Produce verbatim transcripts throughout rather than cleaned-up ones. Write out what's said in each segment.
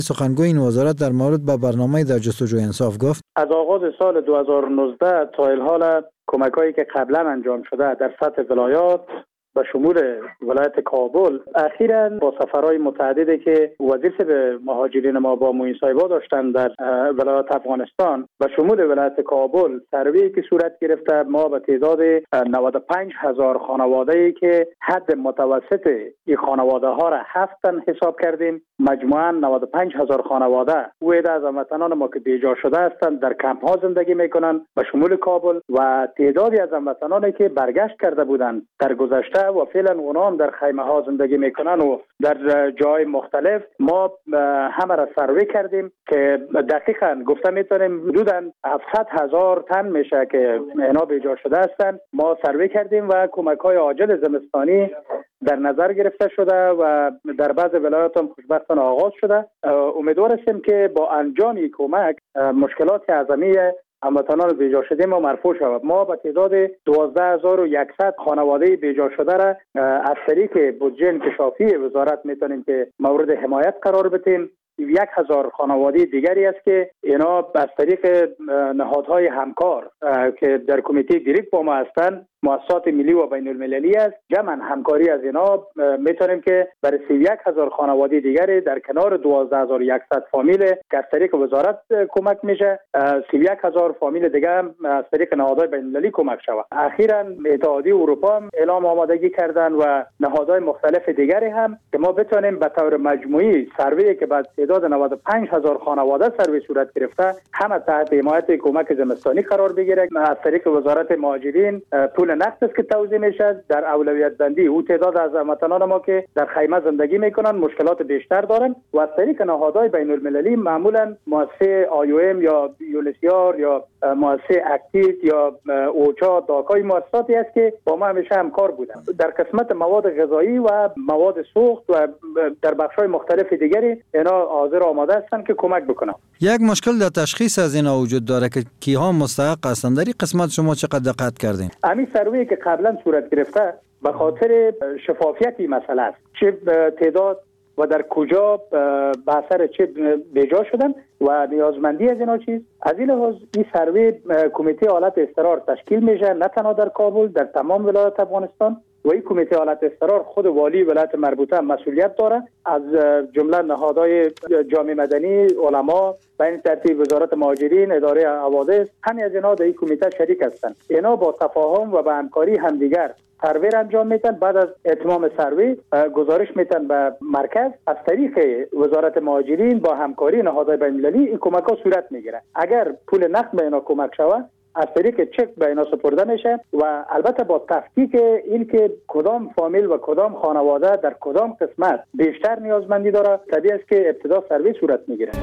سخنگوی این وزارت در مورد به برنامه در جستجوی انصاف گفت از آغاز سال دو هزار و نوزده تا الحال کمک‌هایی که قبلا انجام شده در سطح ولایات به شمول ولایت کابل، اخیراً با سفرهای متعددی که وزیر به مهاجرین ما با موین صاحبا داشتن در ولایت افغانستان به شمول ولایت کابل، سروی که صورت گرفته، ما به تعداد نود و پنج هزار خانواده‌ای که حد متوسط این خانواده ها را هفتن حساب کردیم. مجموعاً نود و پنج هزار خانواده و عده از هموطنان ما که بیجا شده هستند در کمپ ها زندگی میکنند به شمول کابل و تعدادی از هموطنانی که برگشت کرده بودند در گذشته و فعلا اونا هم در خیمه ها زندگی میکنن و در جای مختلف. ما همه را سروی کردیم که دقیقاً گفته میتونیم حدوداً هفتصد هزار تن میشه که اینا بیجا شده هستند. ما سروی کردیم و کمک های عاجل زمستانی در نظر گرفته شده و در بعض ولایات هم خوشبختانه آغاز شده. امیدوار هستیم که با انجام این کمک مشکلات اعظمی هموطنان بیجا شده ما مرفوع شود. ما به تعداد دوازده هزار و صد خانواده بیجا شده را از طریق بودجه انکشافی وزارت میتونیم که مورد حمایت قرار بدیم. یک هزار خانواده دیگری است که اینا از طریق نهادهای همکار که در کمیته گریپ با ما هستند، مؤسسات ملی و بین المللی است، جمعاً همکاری از اینا میتونیم که برای سی و یک هزار خانواده دیگری در کنار دوازده هزار و صد فامیل که از طریق وزارت کمک میشه، سی و یک هزار فامیل دیگه هم از طریق نهادهای بین المللی کمک شود. اخیراً اتحادیه اروپا هم اعلام آمادگی کردن و نهادهای مختلف دیگری هم که ما بتونیم به طور مجموعی سروی که بعد تعداد نود و پنج هزار خانواده سروی صورت گرفته همه تحت حمایت کمک زمستانی قرار بگیره. از طریق وزارت مهاجرین پول نقد است که توزیع میشه در اولویت بندی او تعداد از هموطنان ما که در خیمه زندگی میکنن مشکلات بیشتر دارن و از طریق نهادهای بین المللی معمولا مؤسسه آی او ام یا یونیسیار یا مؤسسه اکتیت یا اوچا داکای مؤسساتی است که با ما همیشه همکار بودن در قسمت مواد غذایی و مواد سوخت و در بخش‌های مختلف دیگری اینا حاضر آماده هستند که کمک بکنن. یک مشکل در تشخیص از اینا وجود داره که کیها مستحق هستند. در این قسمت شما چقدر دقت کردین؟ همین سروی که قبلا صورت گرفته به خاطر شفافیت این مسئله است، چه تعداد و در کجا به اثر چه بیجا شدن و نیازمندی از اینا چیز. از این لحاظ این سروی کمیته حالت اضطرار تشکیل میشه، نه تنها در کابل، در تمام ولایات افغانستان. و این کمیته حالت اضطرار خود والی ولایت مربوطه مسئولیت داره، از جمله نهادهای جامعه مدنی، علما، به این ترتیب وزارت مهاجرین، اداره حوادث، همه از اینا در این کمیته شریک هستند. اینا با تفاهم و با همکاری همدیگر سروی انجام میتن. بعد از اتمام سروی گزارش میتن به مرکز. از طریق وزارت مهاجرین با همکاری نهادهای بین‌المللی این کمک ها صورت میگیره. اگر پول نقد به اینا کمک شود از طریق چک به اینا سپرده میشه و البته با تفکیک این که کدام فامیل و کدام خانواده در کدام قسمت بیشتر نیازمندی داره، طبیعی است که ابتدا سروی صورت میگیره.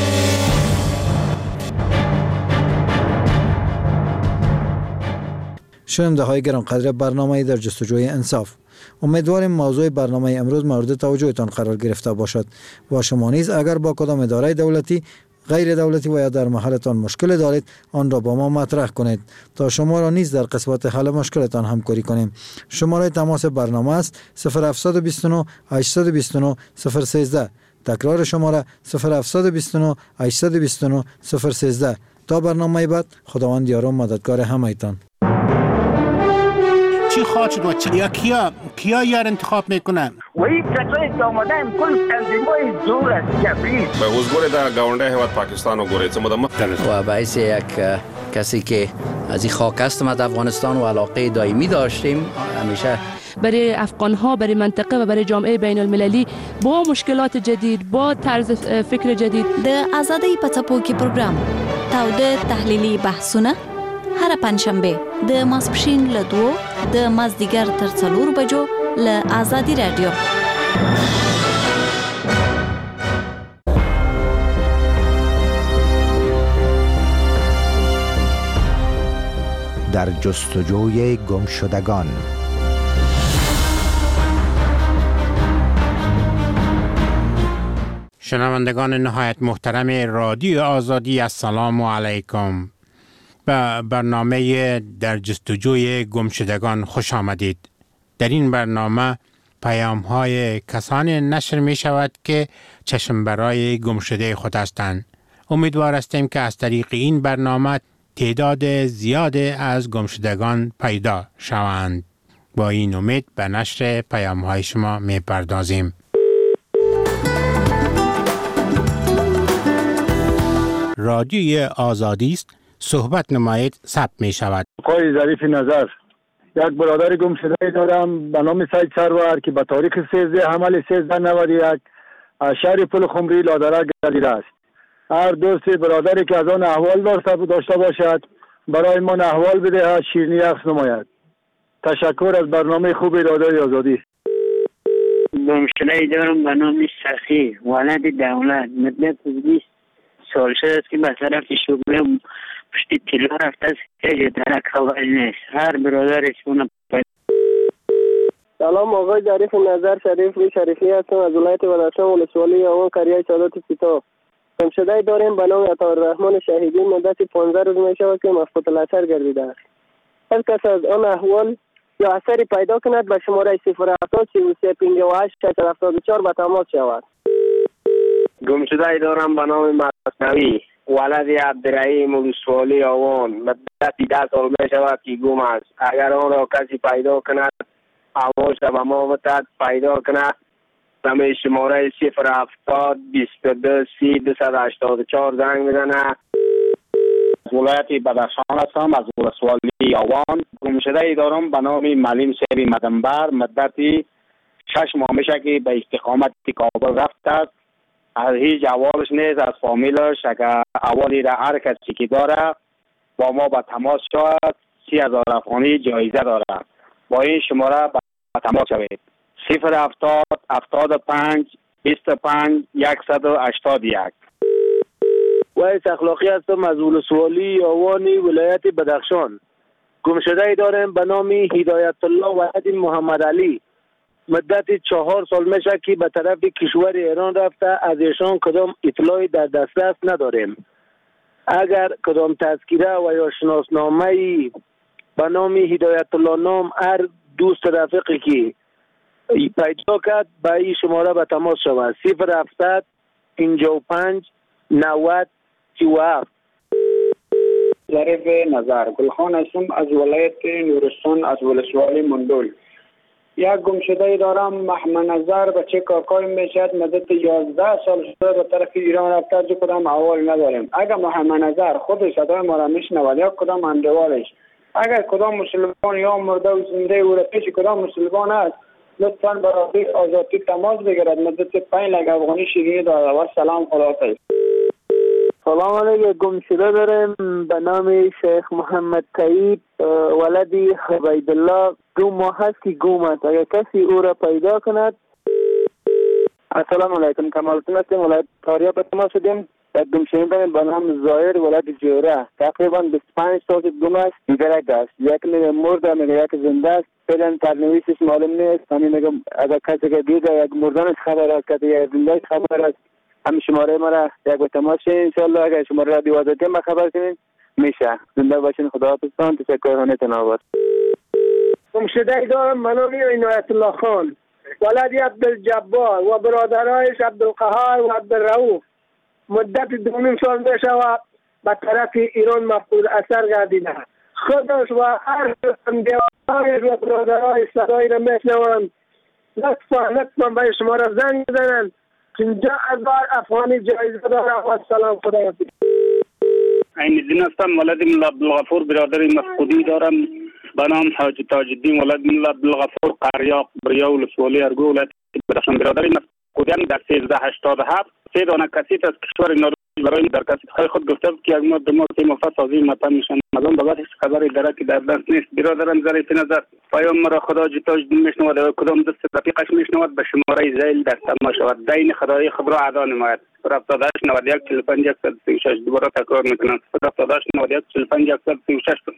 شنونده های گرانقدر برنامه در جستجوی انصاف، امیدواریم موضوع برنامه امروز مورد توجهتان قرار گرفته باشد و شما نیز اگر با کدام اداره دولتی، غیر دولتی و یا در محلتان مشکل دارید آن را با ما مطرح کنید تا شما را نیز در قسمت حل مشکلتان همکاری کنیم. شماره تماس برنامه است صفر هفتصد و بیست و نه هشتصد و بیست و نه صفر سیزده. تکرار شماره صفر هفتصد و بیست و نه هشتصد و بیست و نه صفر سیزده. تا برنامه بعد، خداوند یار و مددگار همه‌تان. چی خواهد شد و چی؟ یا کیا کیا یار انتخاب میکنن؟ و این کسایی که آمدن کل تنظیمای زور است جبری. به حضور در گاونده هیواد پاکستان و گوره چه مدام و باعث یک کسی که از این خاک هستم از افغانستان و علاقه دائمی داشتیم همیشه برای افغان‌ها، برای منطقه و برای جامعه بین المللی با مشکلات جدید، با طرز فکر جدید. د آزادۍ په څپو کې پروګرام تاوده تحلیلي بحثونه هر پنځشنبه د ماسپښین له دوو د مازدیګر تر څلورو بجو له آزادي رادیو. در جستجوی گمشدگان. شنوندگان نهایت محترم رادیو آزادی، السلام علیکم. به برنامه در جستجوی گمشدگان خوش آمدید. در این برنامه پیام های کسانی نشر می شود که چشم برای گمشده خود هستند. امیدوار هستیم که از طریق این برنامه تعداد زیاد از گمشدگان پیدا شوند. با این امید به نشر پیام های شما می پردازیم. رادیوی آزادی است، صحبت نمایید ثبت می شود. آقای ظریف نظر، یک برادر گم شده دارم به نام سید سرور که به تاریخ سیزده حمل سیزده نود و یک از شهر پل خمری لادره گردیده است. هر دوست برادری که از آن احوال داشته باشد برای من احوال بده، شیرینی عکس نماید. تشکر از برنامه خوب رادیوی آزادی. گم شده دارم به نام سخی ولد دولت، مدت بیست سال شده است که به طرف شغل پشتی تیلا رفته است، هیچ درک خبر نیست. هر برادرش اون پید. سلام آقای ظریف نظر، شریف روی شریفی هستم از ولایت بدخشان ولسوالی آوان قریه سادات سیتا. گم شده داریم به نام عطاالرحمن شهیدی، مدت پانزده روز می شود که مفقود الاثر گردیده است. هر کس از آن احوال یا اثری پیدا کند به شماره صفر هفتاد سی و سه پنجاه و هشت شصت هفتاد و چهار به تماس شود. گم شده دارم به نام مصنوی ولد عبدالرحیم ولسوالی آوان، مدت ده سال می شود که گم است. اگر آن را کسی پیدا کند احوالش به ما بتد، پیدا کند به شماره صفر هفتاد بیست و دو سی دویست و هشتاد و چهار زنگ میزنه. از ولایت بدخشان هستم از ولسوالی آوان. گم شده دارم به نام معلم سیری مدنبر، مدتی شش ماه میشه که به استقامت کابل رفت است. از هیچ احوالش نیست، از فامیلش. اگر احوالی را هر کسی که داره با ما به تماس شود، سی هزار افغانی جایزه داره. با این شماره به تماس شوید. صفر هفتاد هفتاد و پنج بیست و پنج صد و هشتاد و یک. وایس اخلاقی هستم از ولسوالی آوانی ولایت بدخشان. گم شده دارم به نام هدایت الله ولد محمد علی، مدت چهار سال میشه که به طرف کشور ایران رفته. از ایشان کدام اطلاعی در دسترس نداریم. اگر کدام تذکره و یا شناسنامه به نام هدایت الله نام هر دوست رفیقی که پیدا کرد به این شماره به تماس شود. صفر هفتاد پنجاه و پنج نود سی و هفت. ظریف نظر، گلخان هستم از ولایت نورستان از ولسوالی مندول. یک گم شده دارم محمد نظر، بچه کاکای میشد، مدت یازده سال شده به طرف ایران رفته، جو کدام احوال نداریم. اگر محمد نظر خود صدای ما را میشنود یا کدام اندوالش، اگر کدام مسلمان یا مرده و زنده او را پیش کدام مسلمان است، لطفاً برای آزادی تماس بگیرد. مدت پنج لک افغانی شیرینی دارد. و سلام، خداحافظ. سلام علیکم. گم شده دارم به نام شیخ محمد طیب ولدی عبیدالله، دو ماه هست که گم است. اگر کسی او را پیدا کند. السلام علیکم، کمالتون هستیم ولایت تاریاب به تماس شدیم. یک گم شده دارم به نام ظاهر ولد جوره، تقریبا بیست و پنج سال گم است، دیگرک است. یک میگه مرده، میگه یک زنده است. فعلا ترنویسش معلوم نیست. همین میگم اگر کسی که دیده یک مردنش خبر است، کسی یک زندهش خبر است، همین شماره ما را یک با تماس شید. انشالله اگر شماره را بیوازه کنیم با خبر کنیم میشه. زنده باشین. خداحافظتان. تشکر. هنیتون آباد. گم شده دارم به نام عنایت الله خان ولد عبدالجبار و برادرایش عبدالقهار و عبدالرؤوف، مدت دو نیم سال میشود به طرف ایران مفقود اثر گردیده. خودش و هر همدیوارایش و برادرایش صدایی را میشنوند. لطفا لطفا به شماره زنگ بزنند. پنجاه هزار افغانی جایزه داره. و سلام، خداحافظ. عین الدین هستم ولد مولا عبدالغفور، برادر مفقودی دارم به نام حاج تاج الدین ولد مولا عبدالغفور، قریاق بریا ولسوالی ارگو ولایت بدخشان. برادر مفقودیان در سیزده هشتاد و هفت سه دانه کسیت از کشور نروژ برای در کسیت‌های خود گفته بود که از ما به ما که مفت سازی مطمئن میشن. از آن بابت هیچ خبری داره که در دست نیست. برادرم ظریف نظر پیام مرا خدا تاج الدین میشنود و کدام دست رفیقش میشنود به شماره زیل در تماس شود. دین خدای خود را ادا نماید. صفر هفتاد و هشت نود و یک چهل و پنج صد و سی و شش. دوباره تکرار میکنم. صفر هفتاد و هشت نود و یک چهل و پنج صد و سی و شش.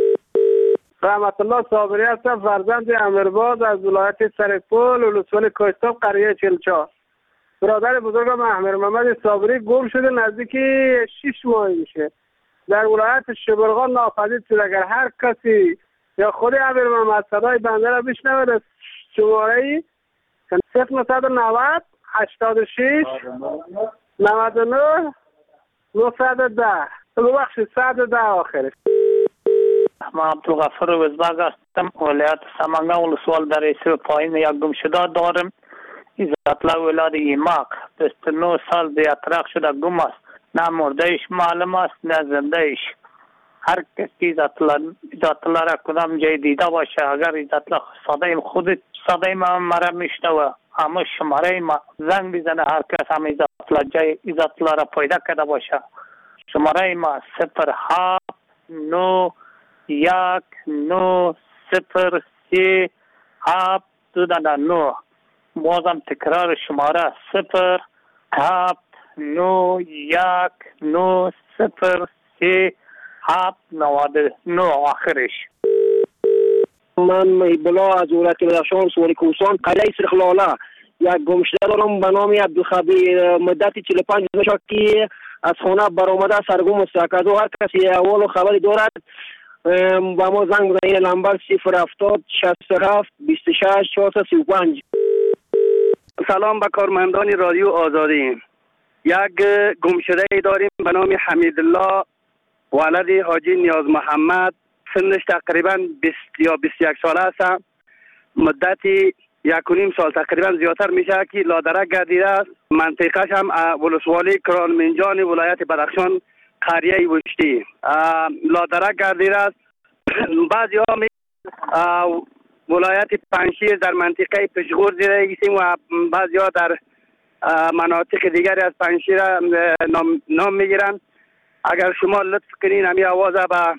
رحمت الله صابری هستم، فرزند امیرباز از ولایت سرپل ولسوالی کوهستان قریه چهل و چهار. برادر بزرگم احمد محمد صابری گم شده نزدیک شش ماه میشه. در ولایت شبرغان ناپدید شد. اگر هر کسی یا خود احمد محمد صدای بنده را بشنود، شماره صفر نهصد و نود هشتاد و شش نود و نه نهصد و ده. ببخشید صد و ده آخرش. من عبدالغفور وزباگ هستم. ولایت سمنگان ولسوال در ایسر پایین یک گمشده دارم. عزتالله ولاد ایماق بیست و نه سال بیاطراق شده گم است. نه مردهش معلوم است نه زندهش. هر کسی عزتالله را کدام جای دیده باشه، اگر عزتالله صدای خود صدای ما مرا میشنوه، اما شماره ما زنگ بزنه، هر کس هم عزتالله جای عزتالله را پیدا کرده باشه. شماره ما صفر هفت نو یک نو صفر سی هفت دو دانه نو. بازم تکرار شماره صفر هفت نو یک نو صفر سی هفت نود نو آخرش. من محبالله از ولایت بدخشان سواری کوهستان قلعه سرخلاله یک گمشده دارم به نام عبدالخبیر. مدتی چهل و پنج روز شد که از خانه برآمده سرگم است. و هر کسی احوال و خبری دارد با ما زنگ بزنید. نمبر صفر هفتاد شصت و هفت بیست و شش چهارصد و سی و پنج. سلام به کارمندان رادیو آزادی. یک گمشده داریم به نام حمیدالله ولد حاجی نیاز محمد. سنش تقریبا بیست یا بیست و یک ساله است. مدتی یک و نیم سال تقریبا زیادتر میشه که لادرک گردیده است. منطقهش هم ولسوالی کرانمنجان ولایت بدخشان قریه وشتی لادرک گردیده است. بعضی ها می ولایت پنجشیر در منطقه پشغور زیده گیسیم و بعضی ها در مناطق دیگری از پنجشیر نام, نام میگیرن. اگر شما لطف کنین همی آواز به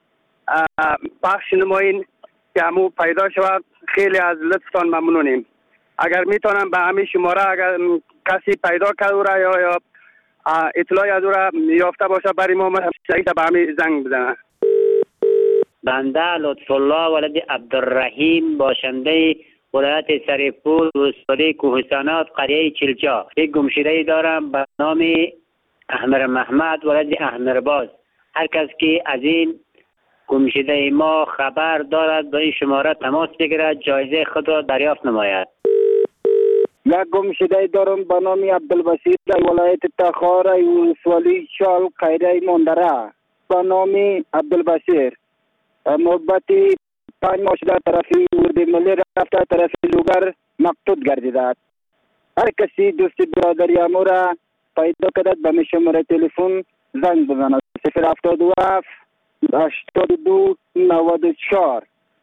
پخش نمایین که همو پیدا شود، خیلی از لطفتان ممنونیم. اگر میتونم به همین شماره اگر کسی پیدا کرده را یا یا اطلاعی از او را یافته باشه برای ما شهید به همین زنگ بزنه. بنده لطف الله ولد عبدالرحیم باشنده ولایت سریپور ولسوالی کوهستانات قریه چلچا. یک گمشده دارم به نام احمر محمد ولد احمرباز. هر کس که از این گمشده ما خبر دارد به این شماره تماس بگیرد، جایزه خود را دریافت نماید. یک گمشده دارم به نام عبدالبصیر در ولایت تخار ولسوالی شال قریه مندره. به نام عبدالبصیر محبتی پنج ماه شده طرفی ورد ملی رفته طرفی لوگر مقتود گردیده. هر کسی دوست برادری امو را پیدا کردد به شماره تلفن زنگ بزند. صفر هفتاد و هفت هشتاد و دو نود و چهار.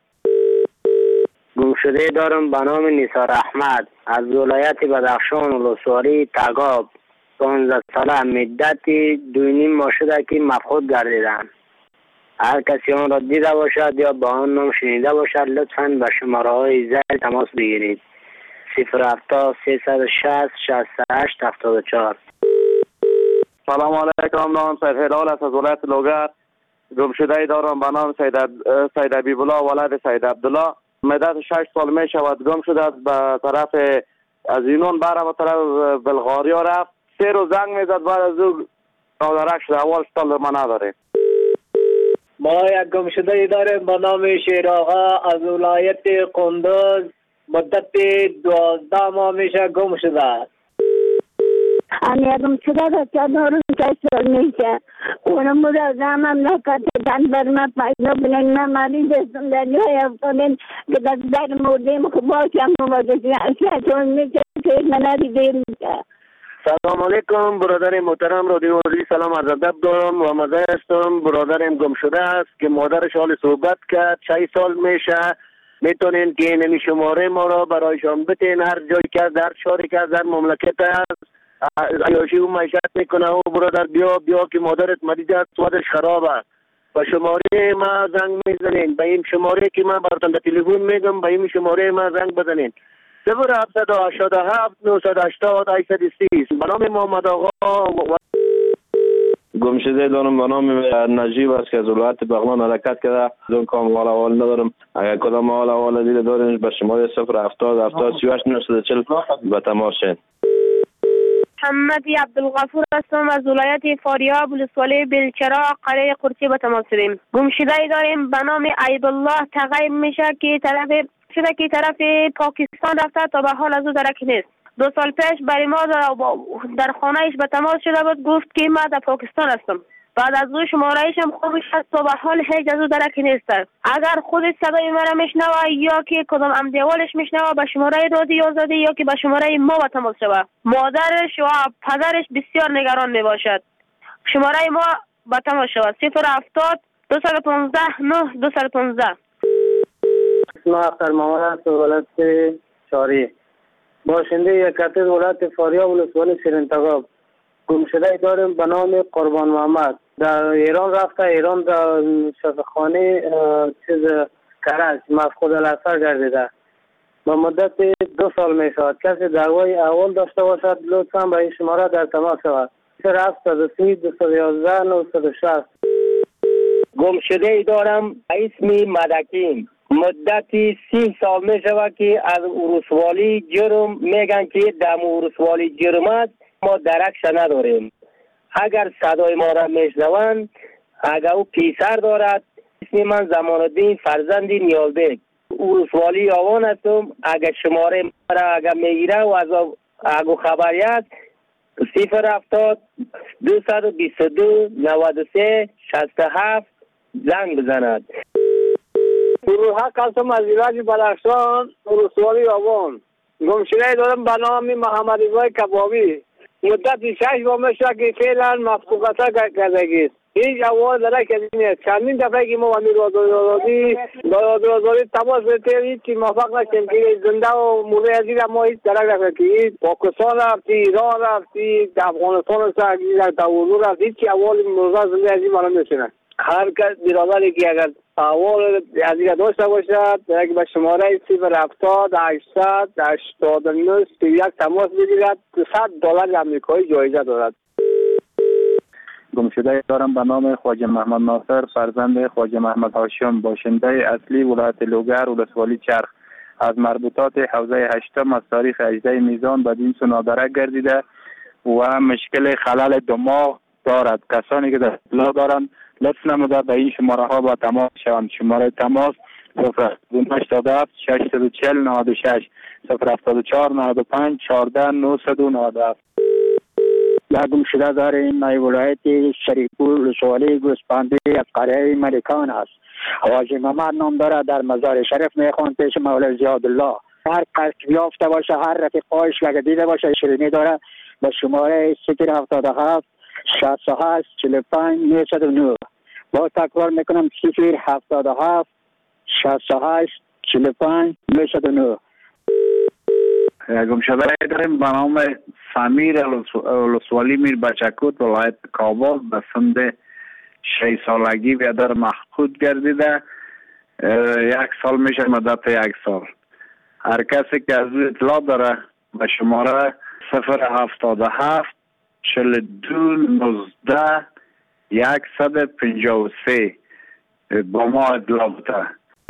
گمشده دارم به نام نیسار احمد از ولایت بدخشان ولسوالی تگاب. پانزده ساله مدتی دو نیم ماه شده که مفقود گردیدم. هر کسی آن را دیده باشد یا با آن نام شنیده باشد لطفاً به شماره های زیر تماس بگیرید. صفر هفتاد سیصد و شصت شصت و هشت هفتاد و چهار. سلام علیکم. نام سید هلال است از ولایت لوگر. گمشده دارم به نام سید سید حبیبالله ولد سید عبدالله. مدت شش سال می شود گم شده به طرف از اینون برم به طرف بلغاریا رفت. سه روز زنگ میزد بعد از او نادرک شده. اول سال ما نداره. ما یک گمشده داریم به نام شیر آقا از ولایت قندوز. مدت دوازده ماه میشه گم شده است. اما گمشده را چند روز کشتر میشه. اونم مورد مملکت دنبر ما پیدا بلند ما مریض هستم در جای افتادن که در در موردیم که باشم مواجه شد میشه که من دیده میشه. سلام علیکم برادر محترم رادیو آزادی. سلام عرض ادب دارم و مزه هستم. برادرم گم شده است که مادرش حال صحبت کرد. شش سال میشه. میتونین که این شماره ما را برایشان بتین. هر جایی که در شهری که در مملکت است عیاشی و معیشت میکنه و برادر بیا بیا که مادرت مریض است وضعش خراب است. به شماره ما زنگ میزنین. به این شماره که من براتون تلفن میگم به این شماره ما زنگ بزنین. صفر هفتصد و هشتاد و هفت نهصد و هشتاد هشتصد و سی. به نام محمد آقا. گمشده دارم به نام نجیب است که از ولایت بغلان حرکت کرده. دون کام حال احوال ندارم. اگر کدام حال احوال دیده دارین به شماره صفر هفتاد هفتاد سی و هشت نهصد و چهل به تماس شین. محمد عبدالغفور هستم از ولایت فاریاب ولسوالی بلچرا قریه قرچی به تماس شدیم. گمشده داریم به نام عیدالله تغیب میشه که طرف شده که طرف پاکستان رفته تا به حال از او درک نیست. دو سال پیش برای ما در خانهش به تماس شده بود، گفت که من در پاکستان هستم. بعد از او شمارهش هم خوبش هست تا به حال هیچ از او درک نیست. اگر خودت صدای مرا میشنوه یا که کدام امدیوالش میشنوه به شماره رادیو آزادی یا که به شماره ما به تماس شود. مادرش و پدرش بسیار نگران میباشد. شماره ما به تماس شود صفر هفتاد دو صد و پانزده نه دو صد و پانزده. اسم اختر محمد است، ولایت چاری، باشنده یک قطعه ولایت فاریاب ولسوالی شیرین‌تگاب. گمشده داریم به نام قربان محمد. در ایران رفته، ایران در شفاخانه چیز کرج مفقود الاثر گردیده. با مدت دو سال می شود. کسی دعوای اول داشته باشد لطفا به این شماره در تماس شود. صفر هفتاد و سه دو صد و یازده نهصد و شصت. گمشده ای دارم اسم مدکین. مدتی سی سال می شود که از ورسوالی جرم میگن که در ورسوالی جرم است، ما درکش نداریم. اگر صدای ما را میشنوند، اگر او پیسر دارد، اسم من زمان الدین فرزند نیالبک، ورسوالی آوان هستم. اگر شماره ما را اگر میگیره و از اگه خبری است، صفر هفتاد دو صد و بیست و دو نود و سه شصت و هفت زنگ بزند. گروه قسم از ایراج بدخشان ورسوالی آوان. گمشده دارم به نام محمد رضا کبابی. مدت شش ماه میشه که فعلا مفقودتا کردگی است. هیچ اول درک نیست. چندین دفعه که ما امیر آزادی با آزادی تماس گرفتیم که موفق نشدیم که زنده و مرده از این ما هیچ درک نکردیم. پاکستان رفتی، ایران رفتی، افغانستان رفتی، در اردو رفتی، هیچ اول مرده زنده از این ما نمیشنه. هر کس برادری که اگر اول از این داشته باشد که به شماره صفر هفتاد هشتصد هشتاد و نه سی و یک تماس بگیرد، صد دلار امریکایی جایزه دارد. گمشده دارم به نام خواجه محمد ناصر فرزند خواجه محمد هاشم، باشنده اصلی ولایت لوگر ولسوالی چرخ. از مربوطات حوزه هشتم از تاریخ هجده میزان بدین سو نادرک گردیده و مشکل خلل دماغ دارد. کسانی که در اطلاع دارند لطف نموده به این شماره ها با تماس شوند. شماره تماس صفر هشتاد و هفت ششصد و چهل نود و شش صفر هفتاد و چهار نود و پنج چهارده نهصد و نود و هفت. یا گمشده داریم ای ولایت شریفپور ولسوالی گوسپندی از قریه ملکان است. حاجی محمد نام داره، در مزار شریف میخوان پیش مولای زیادالله. هر کس یافته باشه، هر رفیق خواهش اگه دیده باشه شیرینی داره به شماره صفر هفتاد و هفت شصت و هشت چهل و پنج نهصد و نه. با تکرار میکنم صفر هفتاد و هفت شصت و هشت چهل و پنج نهصد و نه. گمشده داریم به نام سمیر ولسوالی میر بچکوت ولایت کابل. به سند شش سالگی بیادر مفقود گردیده. یک سال میشه مدت یک سال. هر کسی که از او اطلاع داره به شماره صفر هفتاد و هفت چهل دو نوزده یکصد و پنجاه و سه با ما اطلاع بده.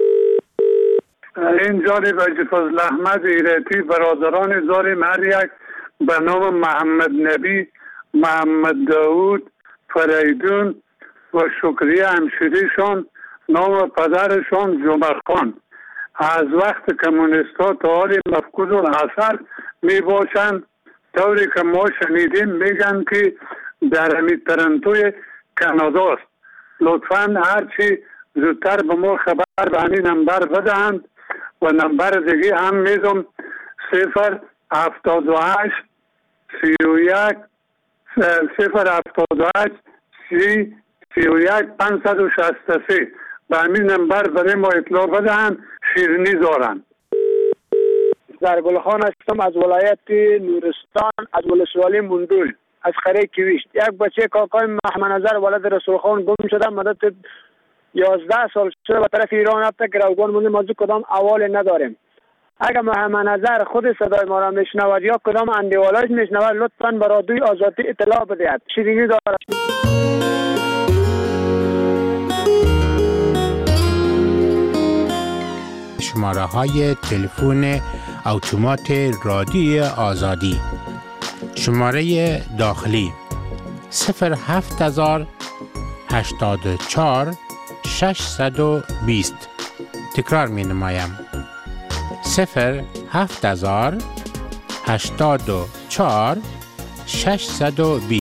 این جانب از فضل احمد ایرتی برادران داریم، هر یک به نام محمد نبی، محمد داود، فریدون و شکریه همشیریشان، نام پدرشان جمعه خان. از وقت کمونیستا تا حال مفقود الاثر می باشند. طوری که ما شنیدیم میگن که در همین ترنتوی کانادا است. لطفا هرچی زودتر به ما خبر به همین نمبر بدهند و نمبر دیگه هم میدم صفر هفتاد و هشت سی و یک صفر هفتاد و هشت سی سی و یک پنجصد و شصت و سه. به همین نمبر برای ما اطلاع بدهند. شیرینی دارند. در گلخان هستم از ولایت نورستان از ولسوالی مندول از قریه کیویشت. یک بچه کاکای محمد نظر ولد رسول خان گم شده، مدت یازده سال شده به طرف ایران رفته که روگان مونده. ما کدام اول نداریم. اگر محمد نظر خود صدای ما را میشنود یا کدام اندیوالاش میشنود لطفاً به رادیوی آزادی اطلاع بدهید. شیرینی دارد. شماره های تلفن اتومات رادیو آزادی: شماره داخلی صفر هفت هزار هشتاد و چهار ششصد و بیست. تکرار می نمایم: صفر هفت هزار هشتاد و چهار ششصد و بیست.